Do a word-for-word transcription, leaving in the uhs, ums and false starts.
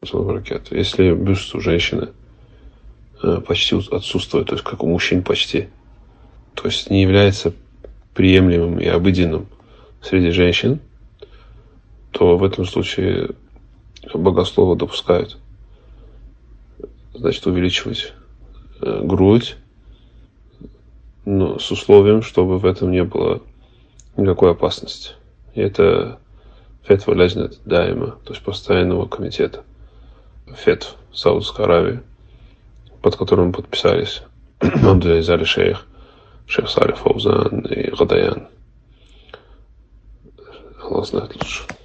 Если бюст у женщины почти отсутствует, то есть как у мужчин почти, то есть не является приемлемым и обыденным среди женщин, то в этом случае богословы допускают, значит, увеличивать грудь, но с условием, чтобы в этом не было никакой опасности. И это фетва лезнет дайма, то есть постоянного комитета фетв Саудовской Аравии, под которым подписались Абдуль Азаль шейх, шейх Салих Фаузан и Гадаян. Аллах знает лучше.